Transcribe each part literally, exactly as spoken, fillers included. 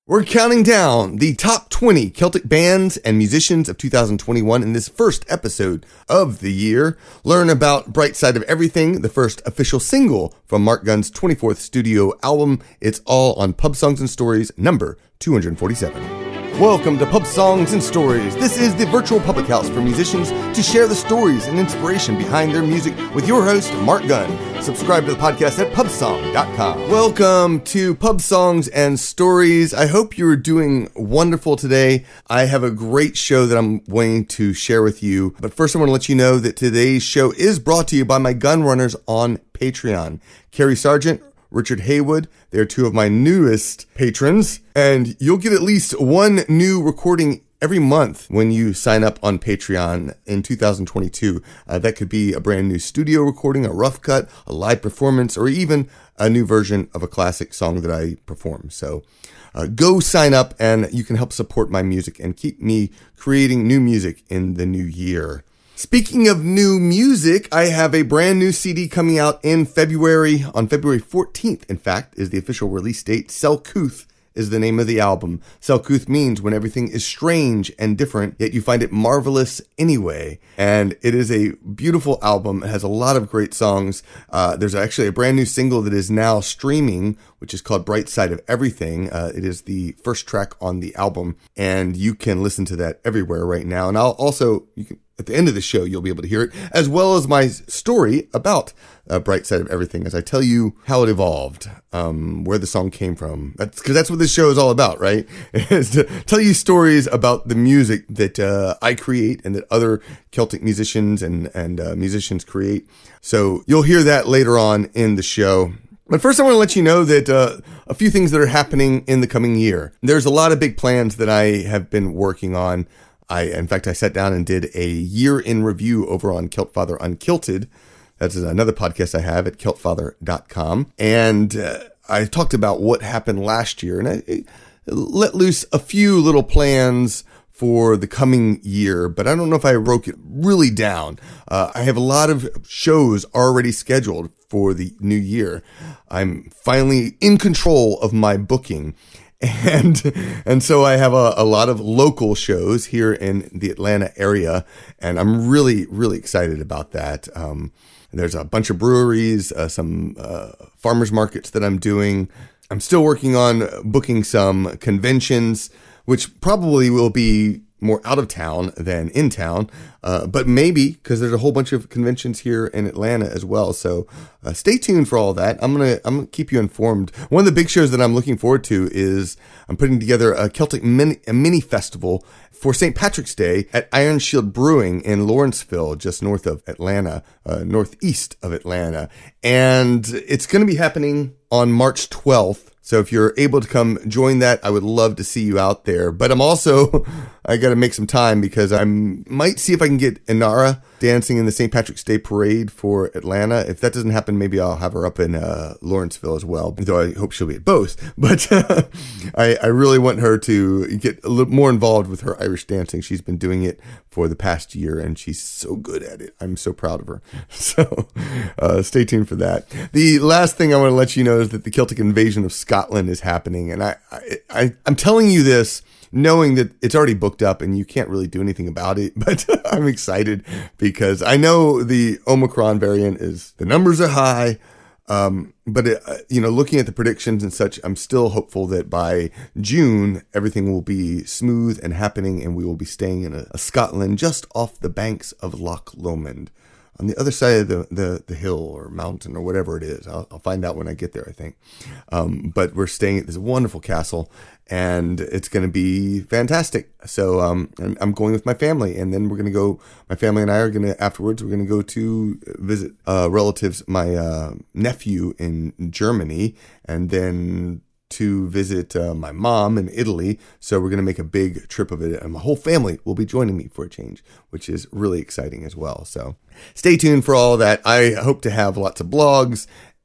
We're counting down the top twenty Celtic bands and musicians of two thousand twenty-one in this first episode of the year. Learn about Bright Side of Everything, the first official single from Mark Gunn's twenty-fourth studio album. It's all on Pub Songs and Stories, number two hundred forty-seven. Welcome to Pub Songs and Stories. This is the virtual public house for musicians to share the stories and inspiration behind their music with your host, Mark Gunn. Subscribe to the podcast at pub song dot com. Welcome to Pub Songs and Stories. I hope you're doing wonderful today. I have a great show that I'm wanting to share with you. But first, I want to let you know that today's show is brought to you by my gun runners on Patreon. Carrie Sargent, Richard Haywood. They're two of my newest patrons, and you'll get at least one new recording every month when you sign up on Patreon in two thousand twenty-two. Uh, that could be a brand new studio recording, a rough cut, a live performance, or even a new version of a classic song that I perform. So uh, go sign up and you can help support my music and keep me creating new music in the new year. Speaking of new music, I have a brand new C D coming out in February. On February fourteenth, in fact, is the official release date. Selcouth is the name of the album. Selcouth means when everything is strange and different, yet you find it marvelous anyway. And it is a beautiful album. It has a lot of great songs. Uh, there's actually a brand new single that is now streaming, which is called Bright Side of Everything. Uh, it is the first track on the album, and you can listen to that everywhere right now. And I'll also, you can, at the end of the show, you'll be able to hear it, as well as my story about uh, Bright Side of Everything, as I tell you how it evolved, um, where the song came from. That's because that's what this show is all about, right? Is to tell you stories about the music that uh, I create and that other Celtic musicians and, and uh, musicians create. So you'll hear that later on in the show. But first, I want to let you know that uh, a few things that are happening in the coming year. There's a lot of big plans that I have been working on. I, in fact, I sat down and did a year in review over on Celtfather Unkilted. That's another podcast I have at celtfather dot com. And uh, I talked about what happened last year, and I, I let loose a few little plans for the coming year, but I don't know if I broke it really down. Uh, I have a lot of shows already scheduled for the new year. I'm finally in control of my booking. And, and so I have a, a lot of local shows here in the Atlanta area, and I'm really, really excited about that. Um, there's a bunch of breweries, uh, some, uh, farmers markets that I'm doing. I'm still working on booking some conventions, which probably will be more out of town than in town, uh, but maybe because there's a whole bunch of conventions here in Atlanta as well. So uh, stay tuned for all that. I'm gonna I'm gonna keep you informed. One of the big shows that I'm looking forward to is I'm putting together a Celtic mini, a mini festival for Saint Patrick's Day at Iron Shield Brewing in Lawrenceville, just north of Atlanta, uh, northeast of Atlanta, and it's going to be happening on March twelfth. So if you're able to come join that, I would love to see you out there. But I'm also, I got to make some time because I might see if I can get Inara dancing in the Saint Patrick's Day Parade for Atlanta. If that doesn't happen, maybe I'll have her up in uh, Lawrenceville as well, though I hope she'll be at both. But uh, I, I really want her to get a little more involved with her Irish dancing. She's been doing it for the past year, and she's so good at it. I'm so proud of her. So uh, stay tuned for that. The last thing I want to let you know is that the Celtic invasion of Scotland is happening, and I, I, I I'm telling you this knowing that it's already booked up and you can't really do anything about it, but I'm excited because I know the Omicron variant is, the numbers are high, um, but it, uh, you know, looking at the predictions and such, I'm still hopeful that by June, everything will be smooth and happening, and we will be staying in a, a Scotland just off the banks of Loch Lomond, on the other side of the, the, the hill or mountain or whatever it is. I'll, I'll find out when I get there, I think. Um, but we're staying at this wonderful castle, and it's going to be fantastic. So um, I'm going with my family, and then we're going to go, my family and I are going to, afterwards, we're going to go to visit uh, relatives, my uh, nephew in Germany, and then to visit uh, my mom in Italy. So we're going to make a big trip of it, and my whole family will be joining me for a change, which is really exciting as well. So stay tuned for all of that. I hope to have lots of blogs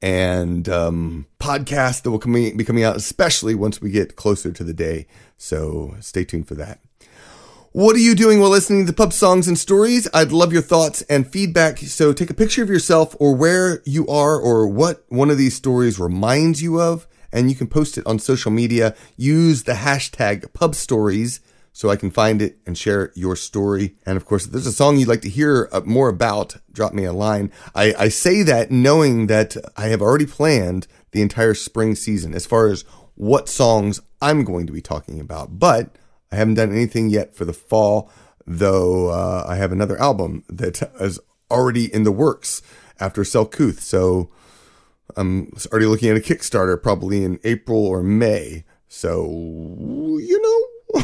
and um, podcasts that will come, be coming out, especially once we get closer to the day. So stay tuned for that. What are you doing while listening to Pub Songs and Stories? I'd love your thoughts and feedback. So take a picture of yourself or where you are or what one of these stories reminds you of, and you can post it on social media. Use the hashtag pub stories so I can find it and share your story. And of course, if there's a song you'd like to hear more about, drop me a line. I, I say that knowing that I have already planned the entire spring season as far as what songs I'm going to be talking about. But I haven't done anything yet for the fall, though uh, I have another album that is already in the works after Selcouth. So I'm already looking at a Kickstarter probably in April or May. So, you know,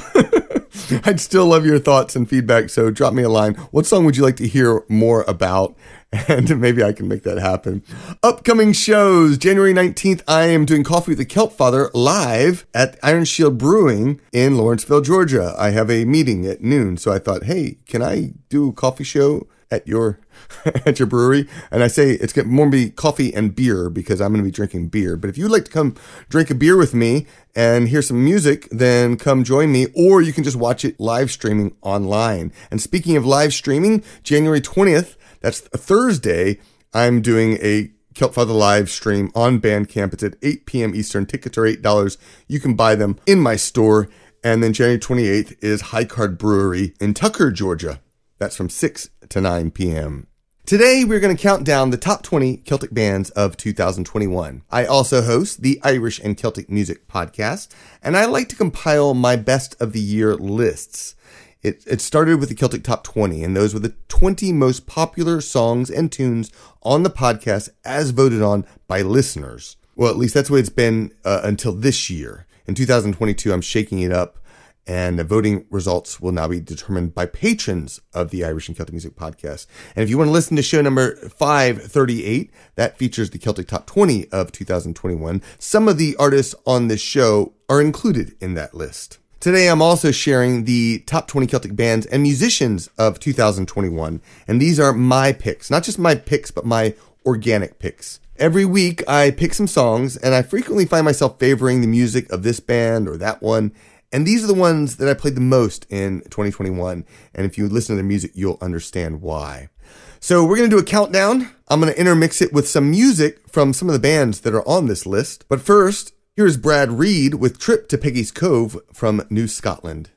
I'd still love your thoughts and feedback, so drop me a line. What song would you like to hear more about? And maybe I can make that happen. Upcoming shows. January nineteenth, I am doing Coffee with the Kelp Father live at Iron Shield Brewing in Lawrenceville, Georgia. I have a meeting at noon, so I thought, hey, can I do a coffee show at your at your brewery? And I say it's going to more be coffee and beer because I'm going to be drinking beer. But if you'd like to come drink a beer with me and hear some music, then come join me, or you can just watch it live streaming online. And speaking of live streaming, January twentieth, that's a Thursday, I'm doing a Kelp Father live stream on Bandcamp. It's at eight p.m. Eastern. Tickets are eight dollars. You can buy them in my store. And then January twenty-eighth is High Card Brewery in Tucker, Georgia. That's from six to nine p.m. Today, we're going to count down the top twenty Celtic bands of two thousand twenty-one. I also host the Irish and Celtic Music Podcast, and I like to compile my best of the year lists. It, it started with the Celtic Top twenty, and those were the twenty most popular songs and tunes on the podcast as voted on by listeners. Well, at least that's the way it's been uh, until this year. In two thousand twenty-two, I'm shaking it up. And the voting results will now be determined by patrons of the Irish and Celtic Music Podcast. And if you want to listen to show number five thirty-eight, that features the Celtic Top twenty of two thousand twenty-one. Some of the artists on this show are included in that list. Today, I'm also sharing the top twenty Celtic bands and musicians of two thousand twenty-one. And these are my picks, not just my picks, but my organic picks. Every week, I pick some songs, and I frequently find myself favoring the music of this band or that one. And these are the ones that I played the most in twenty twenty-one. And if you listen to the music, you'll understand why. So we're going to do a countdown. I'm going to intermix it with some music from some of the bands that are on this list. But first, here's Brad Reed with Trip to Peggy's Cove from New Scotland.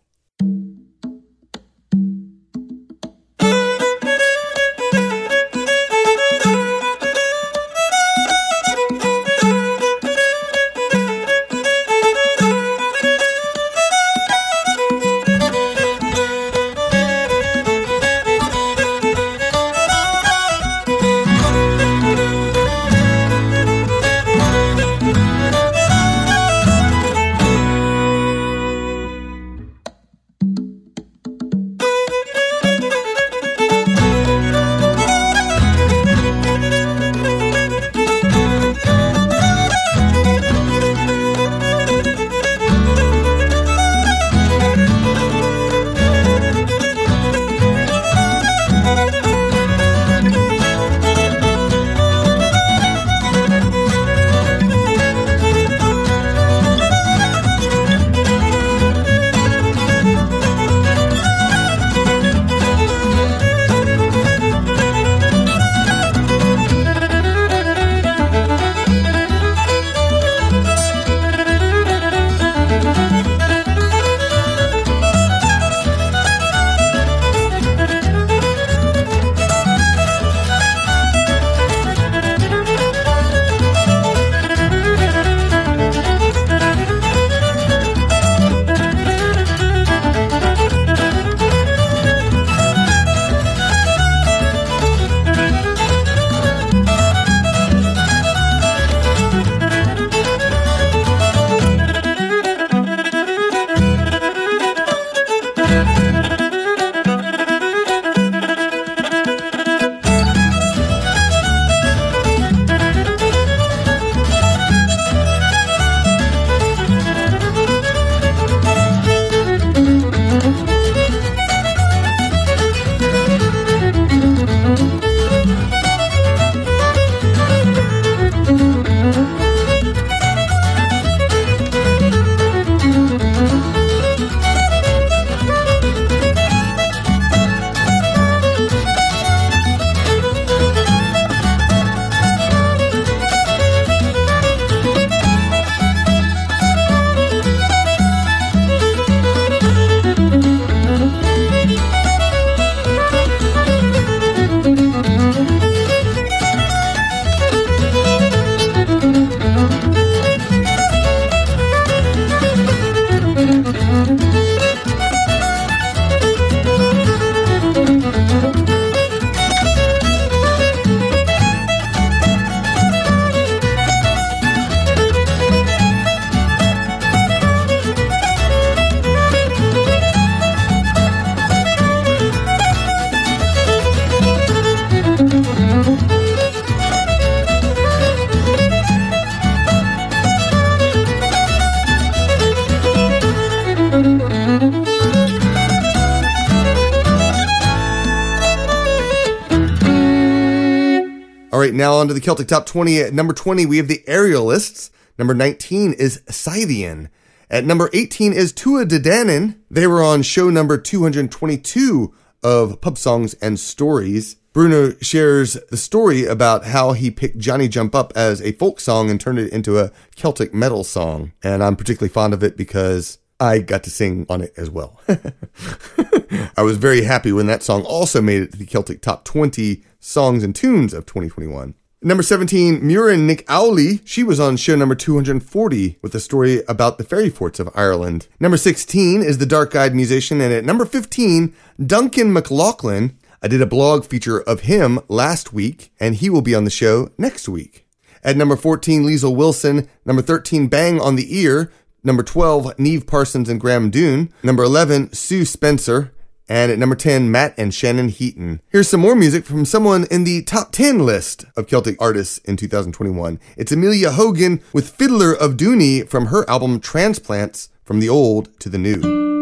right, now on to the Celtic Top twenty. At number twenty, we have the Aerialists. Number nineteen is Scythian. At number eighteen is Tua de Danann. They were on show number two hundred twenty-two of Pub Songs and Stories. Bruno shares the story about how he picked Johnny Jump Up as a folk song and turned it into a Celtic metal song. And I'm particularly fond of it because I got to sing on it as well. I was very happy when that song also made it to the Celtic Top twenty Songs and Tunes of twenty twenty-one. Number seventeen, Muireann Nic Owley. She was on show number two hundred forty with a story about the fairy forts of Ireland. Number sixteen is The Dark-Eyed Musician. And at number fifteen, Duncan McLaughlin. I did a blog feature of him last week, and he will be on the show next week. At number fourteen, Liesl Wilson. Number thirteen, Bang on the Ear. Number twelve, Niamh Parsons and Graham Doone. Number eleven, Sue Spencer. And at number ten, Matt and Shannon Heaton. Here's some more music from someone in the top ten list of Celtic artists in two thousand twenty-one. It's Amelia Hogan with Fiddler of Dooney from her album Transplants, From the Old to the New.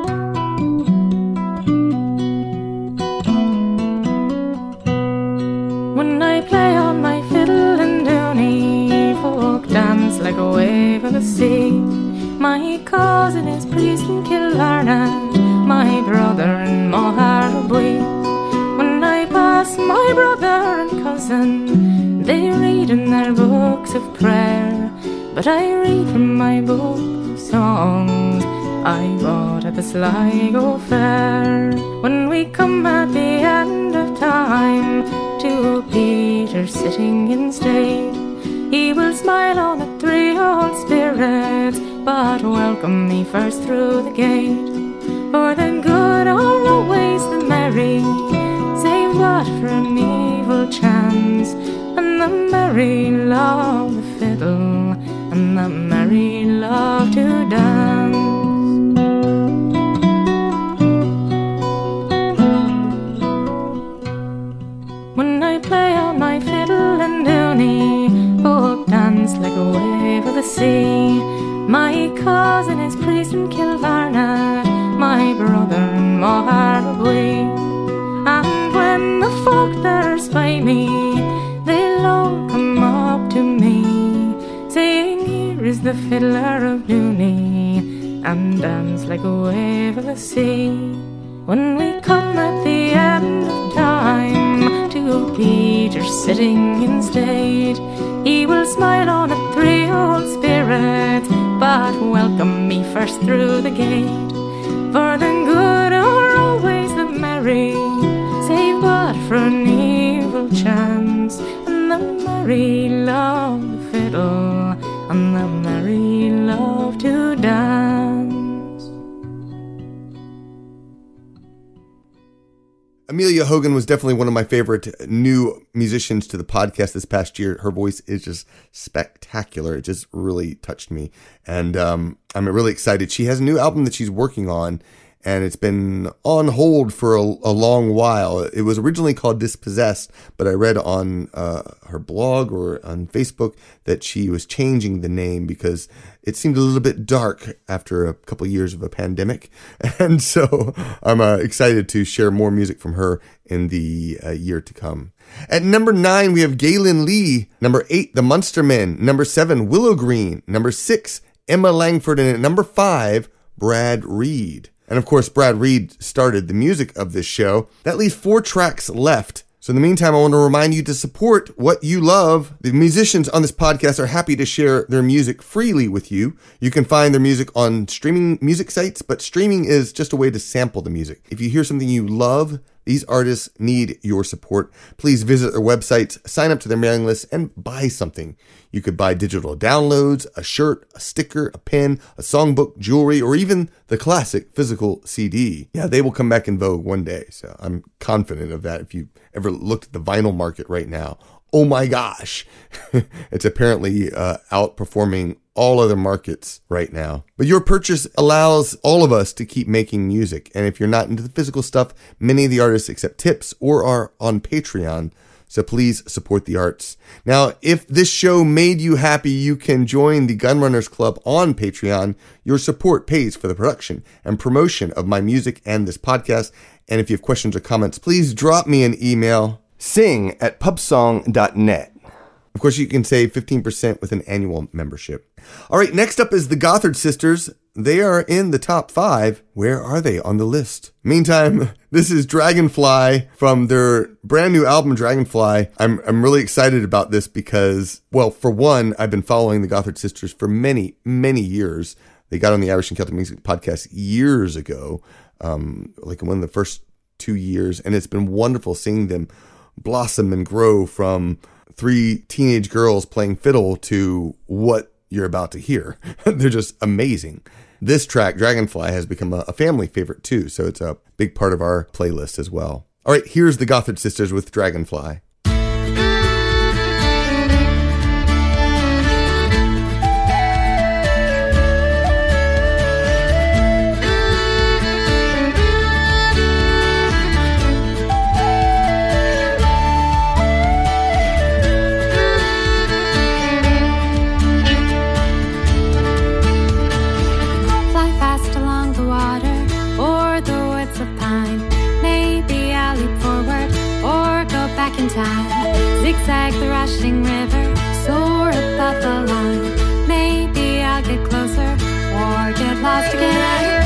When I play on my fiddle in Dooney, folk dance like a wave of the sea. My cousin is priest in Killarney, my brother in Moharabui. When I pass my brother and cousin, they read in their books of prayer, but I read from my book of songs I bought at the Sligo Fair. When we come at the end of time to Peter sitting in state, he will smile on the three old spirits, but welcome me first through the gate. For the good are always the merry, save but for an evil chance, and the merry love the fiddle, and the merry love to dance. When I play on my fiddle and Dooney, folk dance like a wave of the sea. My cousin is priest in Killarney, my brother in Moharabui. And when the folk there spy me, they'll all come up to me, saying, here is the fiddler of Dooney, and dance like a wave of the sea. When we come at the end of time to Peter sitting in state, he will smile on a three old spirits, but welcome me first through the gate. For the good are always the merry, save but for an evil chance, and the merry love the fiddle, and the merry love to dance. Amelia Hogan was definitely one of my favorite new musicians to the podcast this past year. Her voice is just spectacular. It just really touched me. And um, I'm really excited. She has a new album that she's working on, and it's been on hold for a, a long while. It was originally called Dispossessed, but I read on uh, her blog or on Facebook that she was changing the name because it seemed a little bit dark after a couple of years of a pandemic. And so I'm uh, excited to share more music from her in the uh, year to come. At number nine, we have Galen Lee. Number eight, The Munster Men. Number seven, Willow Green. Number six, Emma Langford. And at number five, Brad Reed. And of course, Brad Reed started the music of this show. That leaves four tracks left. So in the meantime, I want to remind you to support what you love. The musicians on this podcast are happy to share their music freely with you. You can find their music on streaming music sites, but streaming is just a way to sample the music. If you hear something you love, these artists need your support. Please visit their websites, sign up to their mailing list, and buy something. You could buy digital downloads, a shirt, a sticker, a pen, a songbook, jewelry, or even the classic physical C D. Yeah, they will come back in vogue one day, so I'm confident of that. If you ever looked at the vinyl market right now, oh my gosh, it's apparently uh, outperforming all other markets right now. But your purchase allows all of us to keep making music. And if you're not into the physical stuff, many of the artists accept tips or are on Patreon. So please support the arts. Now, if this show made you happy, you can join the Gunrunners Club on Patreon. Your support pays for the production and promotion of my music and this podcast. And if you have questions or comments, please drop me an email. Sing at pubsong dot net. Of course, you can save fifteen percent with an annual membership. All right, next up is the Gothard Sisters. They are in the top five. Where are they on the list? Meantime, this is Dragonfly from their brand new album, Dragonfly. I'm I'm really excited about this because, well, for one, I've been following the Gothard Sisters for many, many years. They got on the Irish and Celtic Music podcast years ago, um, like one of the first two years, and it's been wonderful seeing them blossom and grow from three teenage girls playing fiddle to what you're about to hear. They're just amazing. This track, Dragonfly, has become a, a family favorite too, so it's a big part of our playlist as well. All right, here's the Gothard Sisters with Dragonfly. Zigzag the rushing river, soar above the line. Maybe I'll get closer or get lost again.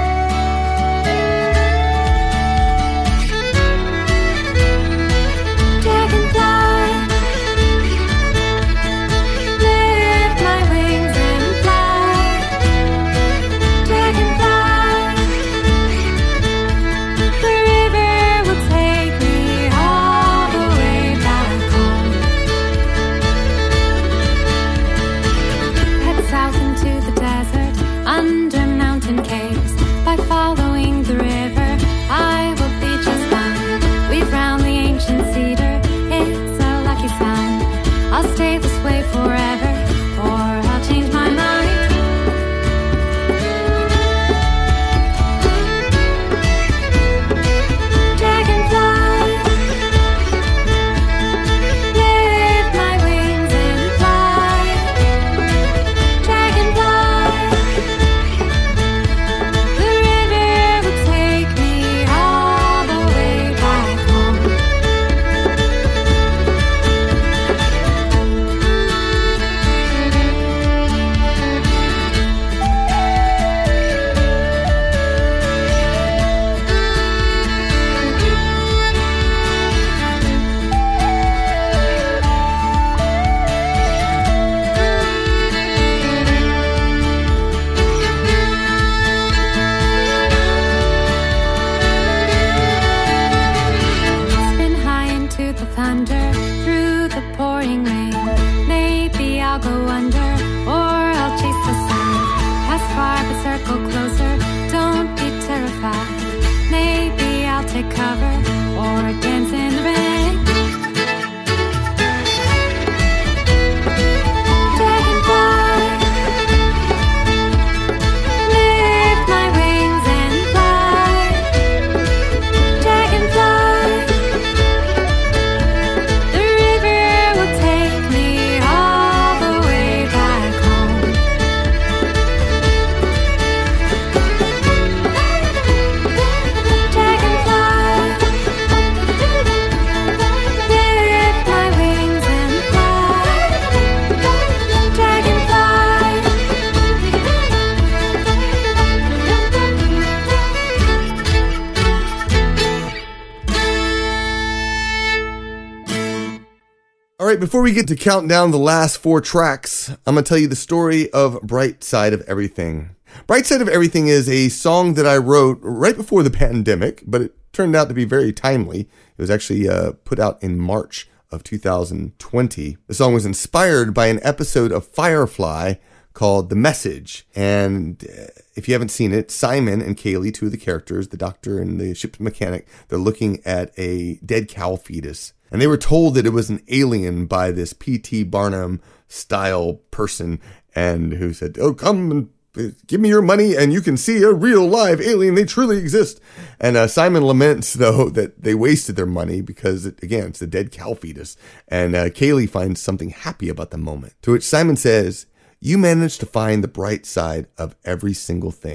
All right, before we get to count down the last four tracks, I'm going to tell you the story of Bright Side of Everything. Bright Side of Everything is a song that I wrote right before the pandemic, but it turned out to be very timely. It was actually uh, put out in March of two thousand twenty. The song was inspired by an episode of Firefly called The Message. And if you haven't seen it, Simon and Kaylee, two of the characters, the doctor and the ship's mechanic, they're looking at a dead cow fetus. And they were told that it was an alien by this P T Barnum style person, and who said, oh, come and give me your money and you can see a real live alien. They truly exist. And uh, Simon laments, though, that they wasted their money because, it, again, it's a dead cow fetus. And uh, Kaylee finds something happy about the moment. To which Simon says, you managed to find the bright side of every single thing.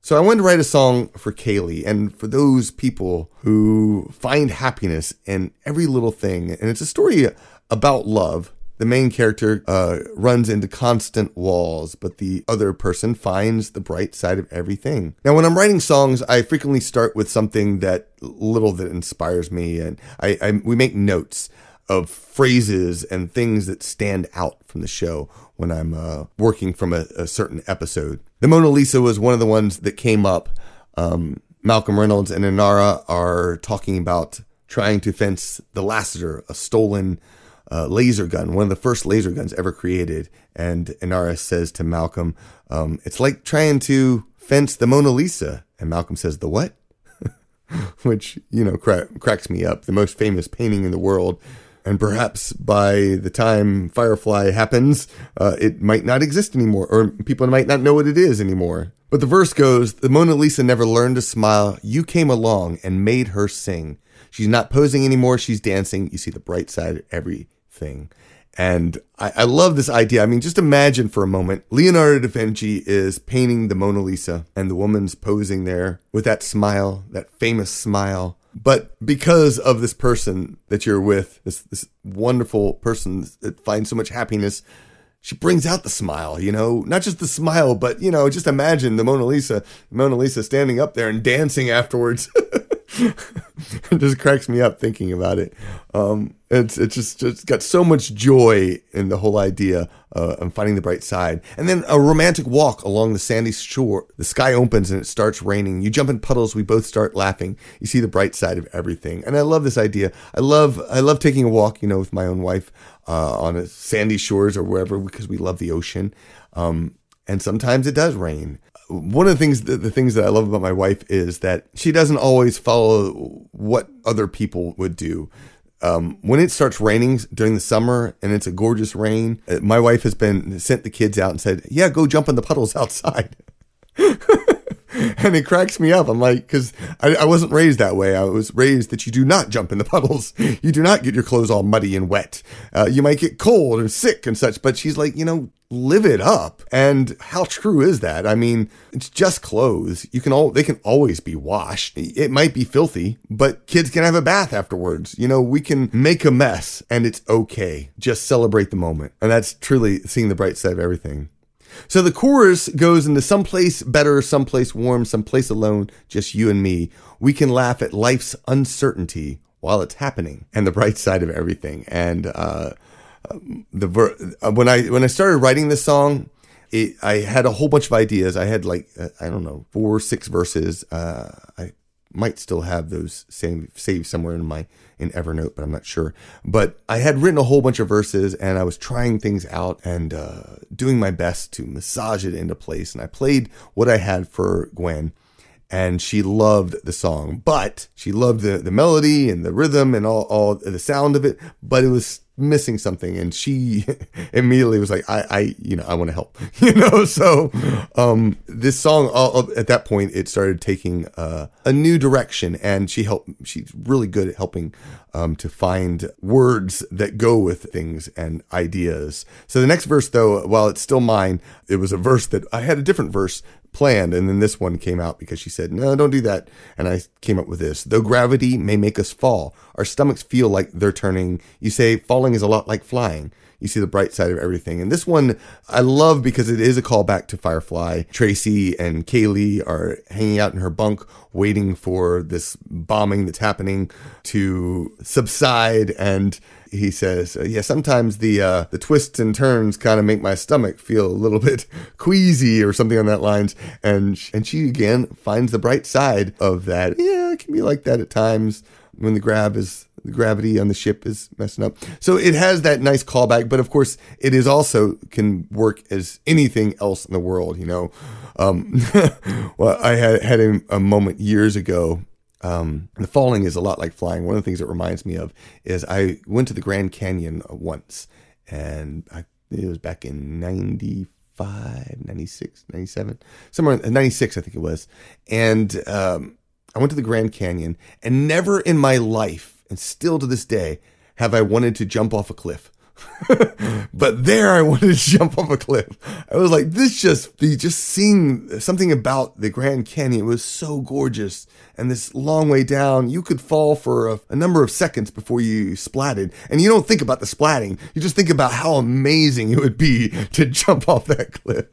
So I wanted to write a song for Kaylee and for those people who find happiness in every little thing. And it's a story about love. The main character uh, runs into constant walls, but the other person finds the bright side of everything. Now, when I'm writing songs, I frequently start with something that little that inspires me. And I, I we make notes of phrases and things that stand out from the show when I'm uh, working from a, a certain episode. The Mona Lisa was one of the ones that came up. Um, Malcolm Reynolds and Inara are talking about trying to fence the Lassiter, a stolen uh, laser gun, one of the first laser guns ever created. And Inara says to Malcolm, um, it's like trying to fence the Mona Lisa. And Malcolm says, the what? Which, you know, cra- cracks me up. The most famous painting in the world. And perhaps by the time Firefly happens, uh, it might not exist anymore, or people might not know what it is anymore. But the verse goes, the Mona Lisa never learned to smile. You came along and made her sing. She's not posing anymore. She's dancing. You see the bright side of everything. And I, I love this idea. I mean, just imagine for a moment, Leonardo da Vinci is painting the Mona Lisa and the woman's posing there with that smile, that famous smile. But because of this person that you're with, this this wonderful person that finds so much happiness, she brings out the smile, you know, not just the smile, but, you know, just imagine the Mona Lisa, Mona Lisa standing up there and dancing afterwards. It just cracks me up thinking about it. Um, it's it's just, just got so much joy in the whole idea uh, of finding the bright side. And then a romantic walk along the sandy shore. The sky opens and it starts raining. You jump in puddles. We both start laughing. You see the bright side of everything. And I love this idea. I love I love taking a walk, you know, with my own wife uh, on a sandy shores or wherever because we love the ocean. Um, and sometimes it does rain. One of the things, the, the things that I love about my wife is that she doesn't always follow what other people would do. Um, when it starts raining during the summer and it's a gorgeous rain, my wife has been sent the kids out and said, yeah, go jump in the puddles outside. And it cracks me up. I'm like, because I, I wasn't raised that way. I was raised that you do not jump in the puddles. You do not get your clothes all muddy and wet. Uh, you might get cold or sick and such. But she's like, you know, live it up. And how true is that? I mean, it's just clothes. You can all they can always be washed. It might be filthy, but kids can have a bath afterwards. You know, we can make a mess and it's okay. Just celebrate the moment. And that's truly seeing the bright side of everything. So the chorus goes into someplace better, someplace warm, someplace alone, just you and me. We can laugh at life's uncertainty while it's happening and the bright side of everything. And uh, the ver- when I when I started writing this song, it, I had a whole bunch of ideas. I had like, uh, I don't know, four, six verses. Uh, I might still have those saved, saved somewhere in my in Evernote, but I'm not sure. But I had written a whole bunch of verses and I was trying things out and uh, doing my best to massage it into place. And I played what I had for Gwen and she loved the song, but she loved the, the melody and the rhythm and all, all the sound of it, but it was missing something. And she immediately was like, I, I, you know, I want to help, you know? So, um, this song uh, at that point, it started taking, uh, a new direction and she helped, she's really good at helping, um, to find words that go with things and ideas. So the next verse though, while it's still mine, it was a verse that I had a different verse planned. And then this one came out because she said, no, don't do that. And I came up with this. Though gravity may make us fall, our stomachs feel like they're turning. You say falling is a lot like flying. You see the bright side of everything. And this one I love because it is a callback to Firefly. Tracy and Kaylee are hanging out in her bunk waiting for this bombing that's happening to subside. And he says, yeah, sometimes the uh, the twists and turns kind of make my stomach feel a little bit queasy or something on that lines. And, and she again finds the bright side of that. Yeah, it can be like that at times when the grav is the gravity on the ship is messing up. So it has that nice callback, but of course it is also can work as anything else in the world, you know. Um, well, I had had a, a moment years ago. Um, the falling is a lot like flying. One of the things it reminds me of is I went to the Grand Canyon once, and I, it was back in ninety-five, ninety-six, ninety-seven, somewhere in ninety-six, I think it was. And um, I went to the Grand Canyon, and never in my life, and still to this day, have I wanted to jump off a cliff. But there I wanted to jump off a cliff. I was like, this just, the, just seeing something about the Grand Canyon was so gorgeous. And this long way down, you could fall for a, a number of seconds before you splatted. And you don't think about the splatting. You just think about how amazing it would be to jump off that cliff.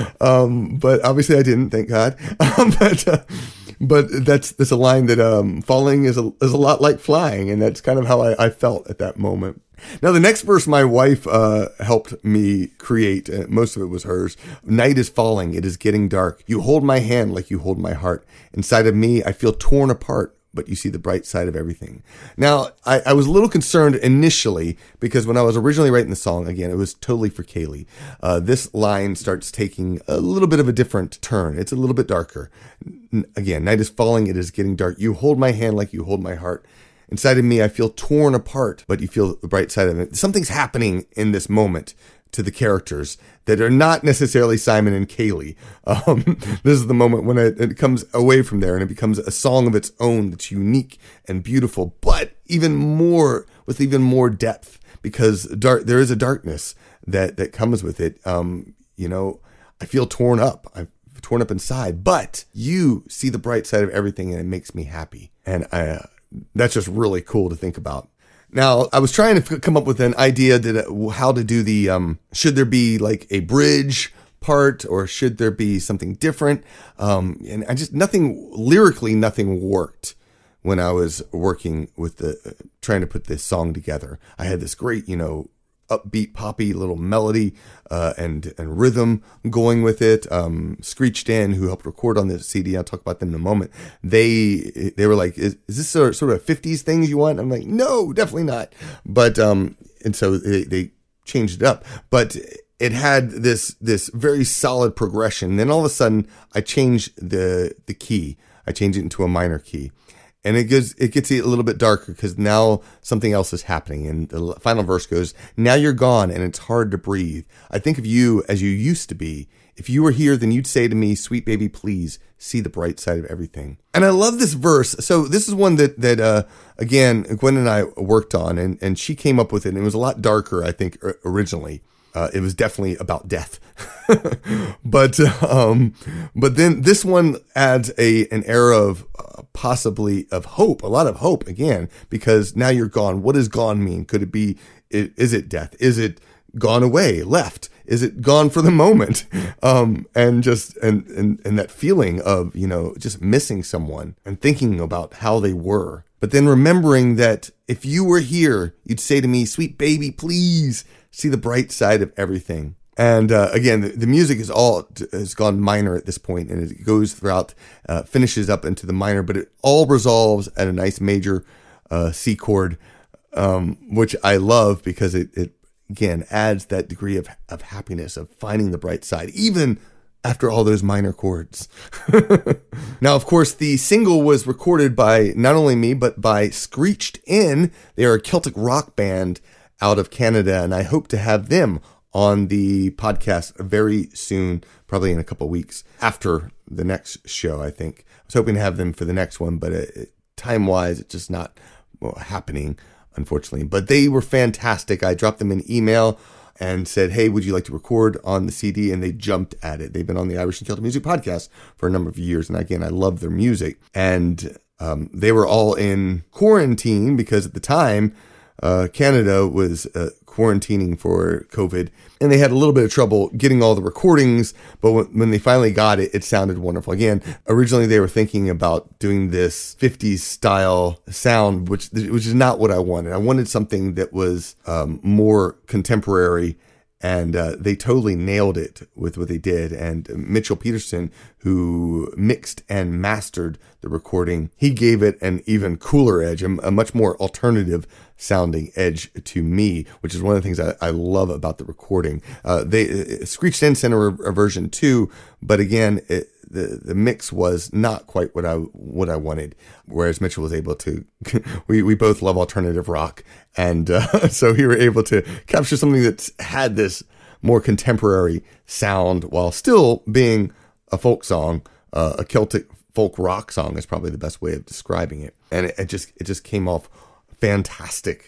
Um, but obviously I didn't, thank God. Um, but, uh, but that's, that's a line that, um, falling is a, is a lot like flying. And that's kind of how I, I felt at that moment. Now, the next verse my wife uh, helped me create, uh, most of it was hers. Night is falling, it is getting dark. You hold my hand like you hold my heart. Inside of me, I feel torn apart, but you see the bright side of everything. Now, I, I was a little concerned initially because when I was originally writing the song, again, it was totally for Kaylee. Uh, this line starts taking a little bit of a different turn. It's a little bit darker. N- again, night is falling, it is getting dark. You hold my hand like you hold my heart. Inside of me, I feel torn apart, but you feel the bright side of it. Something's happening in this moment to the characters that are not necessarily Simon and Kaylee. Um, this is the moment when it, it comes away from there and it becomes a song of its own that's unique and beautiful, but even more, with even more depth, because dark, there is a darkness that, that comes with it. Um, you know, I feel torn up. I'm torn up inside, but you see the bright side of everything and it makes me happy. And I, uh, that's just really cool to think about. Now, I was trying to come up with an idea that uh, how to do the, um, should there be like a bridge part or should there be something different? Um, and I just, nothing, lyrically, nothing worked when I was working with the, uh, trying to put this song together. I had this great, you know, upbeat, poppy little melody, uh, and, and rhythm going with it. Um, Screeched In, who helped record on this C D, I'll talk about them in a moment. They, they were like, is, is this sort of, sort of fifties things you want? I'm like, no, definitely not. But, um, and so they, they changed it up, but it had this, this very solid progression. Then all of a sudden I changed the, the key. I changed it into a minor key. And it gets, it gets a little bit darker because now something else is happening. And the final verse goes, now you're gone and it's hard to breathe. I think of you as you used to be. If you were here, then you'd say to me, sweet baby, please see the bright side of everything. And I love this verse. So this is one that, that, uh, again, Gwen and I worked on and, and she came up with it. And it was a lot darker, I think, originally. Uh, it was definitely about death. but, um, but then this one adds a, an era of uh, possibly of hope, a lot of hope again, because now you're gone. What does gone mean? Could it be, is it death? Is it gone away, left? Is it gone for the moment? Um, and just, and, and, and that feeling of, you know, just missing someone and thinking about how they were. But then remembering that if you were here, you'd say to me, sweet baby, please see the bright side of everything. And uh, again, the, the music is all has gone minor at this point, and it goes throughout, uh, finishes up into the minor, but it all resolves at a nice major uh, C chord, um, which I love because it, it again adds that degree of of happiness of finding the bright side, even after all those minor chords. Now, of course, the single was recorded by not only me, but by Screeched In. They are a Celtic rock band out of Canada, and I hope to have them on the podcast very soon, probably in a couple of weeks after the next show, I think. I was hoping to have them for the next one, but it, time-wise, it's just not well, happening, unfortunately. But they were fantastic. I dropped them an email and said, hey, would you like to record on the C D? And they jumped at it. They've been on the Irish and Celtic Music Podcast for a number of years. And again, I love their music. And um, they were all in quarantine because at the time, uh, Canada was uh, quarantining for COVID. And they had a little bit of trouble getting all the recordings. But when, when they finally got it, it sounded wonderful. Again, originally they were thinking about doing this fifties style sound, which, which is not what I wanted. I wanted something that was um, more contemporary. And uh, they totally nailed it with what they did. And Mitchell Peterson, who mixed and mastered the recording, he gave it an even cooler edge, a, a much more alternative sounding edge to me, which is one of the things I, I love about the recording. Uh, they uh, Screeched In sent a, a version too, but again, it, the the mix was not quite what I what I wanted. Whereas Mitchell was able to, we we both love alternative rock, and uh, so we were able to capture something that had this more contemporary sound while still being a folk song, uh, a Celtic folk rock song is probably the best way of describing it. And it, it just it just came off fantastic.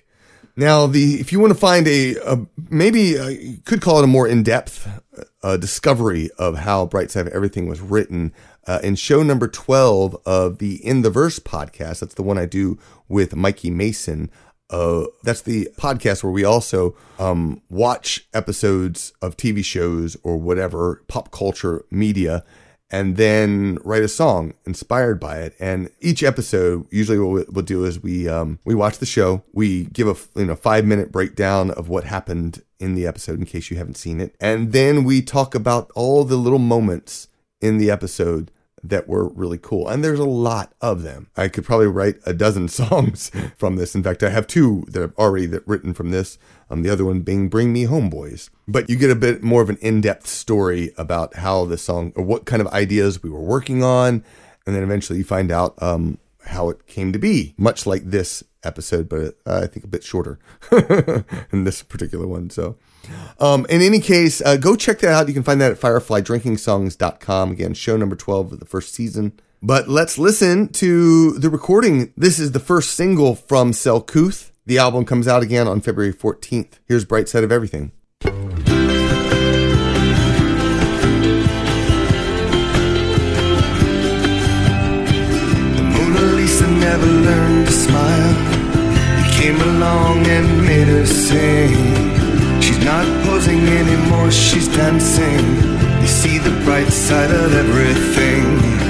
Now, the if you want to find a, a maybe uh, you could call it a more in-depth uh, discovery of how Bright Side of Everything was written, uh, in show number twelve of the In the Verse podcast, that's the one I do with Mikey Mason. Uh, that's the podcast where we also um, watch episodes of T V shows or whatever pop culture media, and then write a song inspired by it. And each episode, usually what we'll do is we um, we watch the show, we give a you know five minute breakdown of what happened in the episode in case you haven't seen it, and then we talk about all the little moments in the episode that were really cool. And there's a lot of them. I could probably write a dozen songs from this. In fact, I have two that I've already that written from this. Um, the other one being Bring Me Home Boys. But you get a bit more of an in-depth story about how the song, or what kind of ideas we were working on. And then eventually you find out um, how it came to be, much like this episode, but uh, I think a bit shorter in this particular one. So um, in any case, uh, go check that out. You can find that at firefly drinking songs dot com. Again, show number twelve of the first season. But let's listen to the recording. This is the first single from Selcouth. The album comes out again on February fourteenth. Here's Bright Side of Everything. The Mona Lisa never learned to smile. He came along and made her sing. She's not posing anymore, she's dancing. You see the bright side of everything.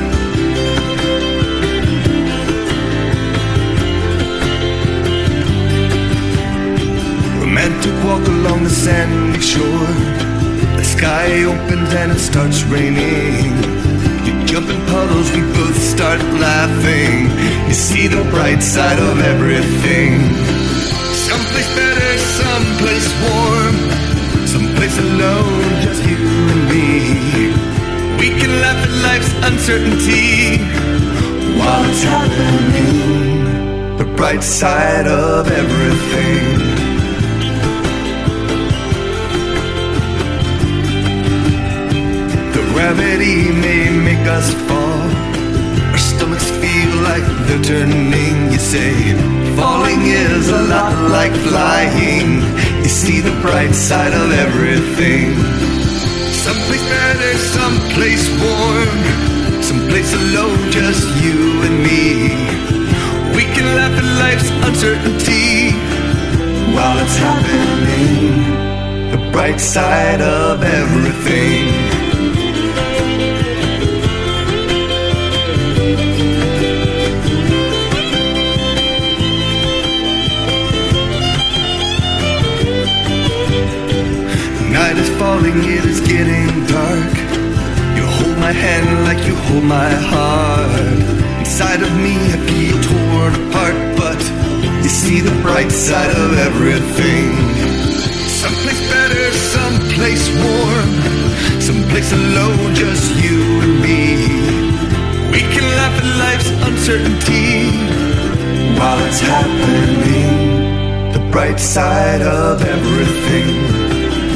Romantic walk along the sandy shore. The sky opens and it starts raining. You jump in puddles, we both start laughing. You see the bright side of everything. Someplace better, someplace warm, someplace alone, just you and me. We can laugh at life's uncertainty while it's happening. The bright side of everything. The gravity may make us fall. Our stomachs feel like they're turning. You say falling is a lot like flying. You see the bright side of everything. Someplace better, someplace warm, someplace alone, just you and me. We can laugh at life's uncertainty while it's happening. The bright side of everything. Night is falling, it is getting dark. You hold my hand like you hold my heart. Inside of me I feel torn apart, but you see the bright side of everything. Someplace better, someplace warm, someplace alone, just you and me. We can laugh at life's uncertainty while it's happening. The bright side of everything.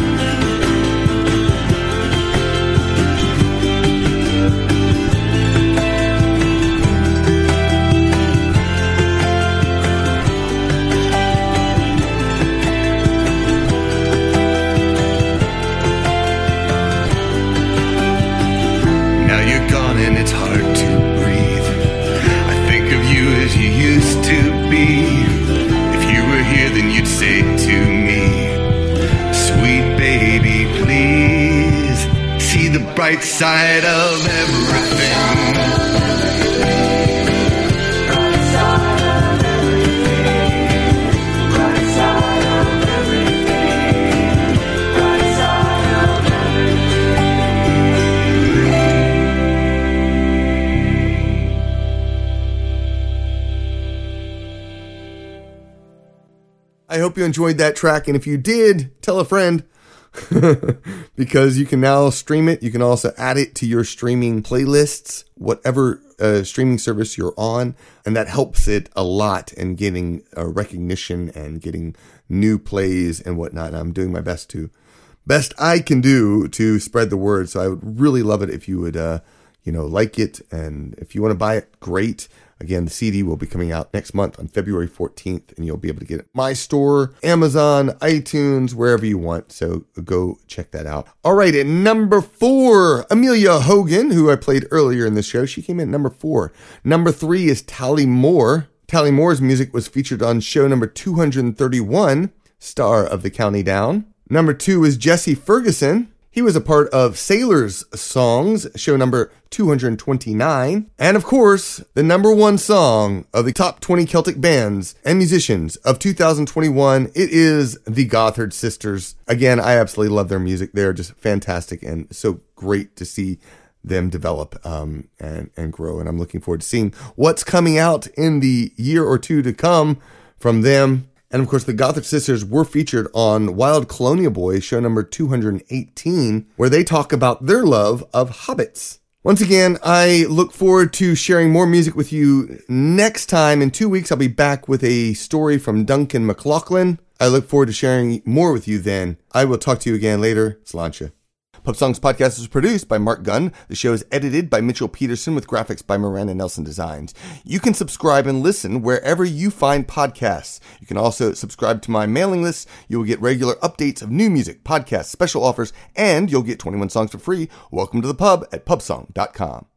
Bright side of everything. Bright side of everything. Bright side of everything. Bright side of everything. I hope you enjoyed that track, and if you did, tell a friend. Because you can now stream it. You can also add it to your streaming playlists, whatever uh, streaming service you're on. And that helps it a lot in getting uh, recognition and getting new plays and whatnot. And I'm doing my best to, best I can do to spread the word. So I would really love it if you would, uh, you know, like it. And if you want to buy it, great. Again, the C D will be coming out next month on February fourteenth, and you'll be able to get it at my store, Amazon, iTunes, wherever you want. So go check that out. All right, at number four, Amelia Hogan, who I played earlier in the show. She came in at number four. Number three is Tally Moore. Tally Moore's music was featured on show number two hundred thirty-one, Star of the County Down. Number two is Jesse Ferguson. He was a part of Sailor's Songs, show number two hundred twenty-nine. And of course, the number one song of the top twenty Celtic bands and musicians of two thousand twenty-one, it is the Gothard Sisters. Again, I absolutely love their music. They're just fantastic and so great to see them develop um, and, and grow. And I'm looking forward to seeing what's coming out in the year or two to come from them. And of course, the Gothard Sisters were featured on Wild Colonial Boys, show number two hundred eighteen, where they talk about their love of hobbits. Once again, I look forward to sharing more music with you next time. In two weeks, I'll be back with a story from Duncan McLaughlin. I look forward to sharing more with you then. I will talk to you again later. Sláinte. Pub Songs Podcast is produced by Mark Gunn. The show is edited by Mitchell Peterson with graphics by Miranda Nelson Designs. You can subscribe and listen wherever you find podcasts. You can also subscribe to my mailing list. You will get regular updates of new music, podcasts, special offers, and you'll get twenty-one songs for free. Welcome to the pub at pub song dot com.